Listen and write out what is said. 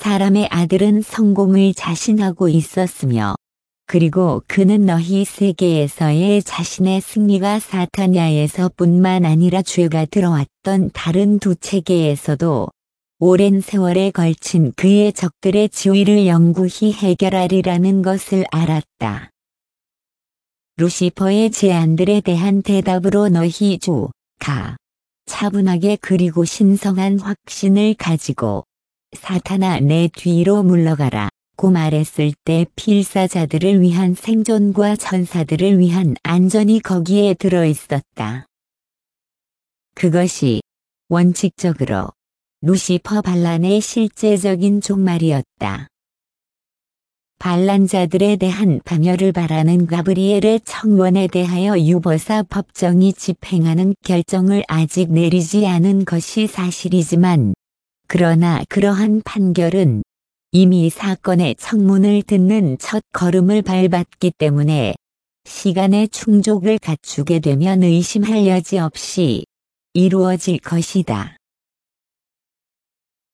사람의 아들은 성공을 자신하고 있었으며 그리고 그는 너희 세계에서의 자신의 승리가 사타냐에서뿐만 아니라 죄가 들어왔던 다른 두 체계에서도 오랜 세월에 걸친 그의 적들의 지위를 영구히 해결하리라는 것을 알았다. 루시퍼의 제안들에 대한 대답으로 너희 가 차분하게 그리고 신성한 확신을 가지고 사탄아 내 뒤로 물러가라 고 말했을 때 필사자들을 위한 생존과 천사들을 위한 안전이 거기에 들어있었다. 그것이 원칙적으로 루시퍼 반란의 실제적인 종말이었다. 반란자들에 대한 파멸을 바라는 가브리엘의 청원에 대하여 유보사 법정이 집행하는 결정을 아직 내리지 않은 것이 사실이지만 그러나 그러한 판결은 이미 사건의 청문을 듣는 첫 걸음을 밟았기 때문에 시간의 충족을 갖추게 되면 의심할 여지 없이 이루어질 것이다.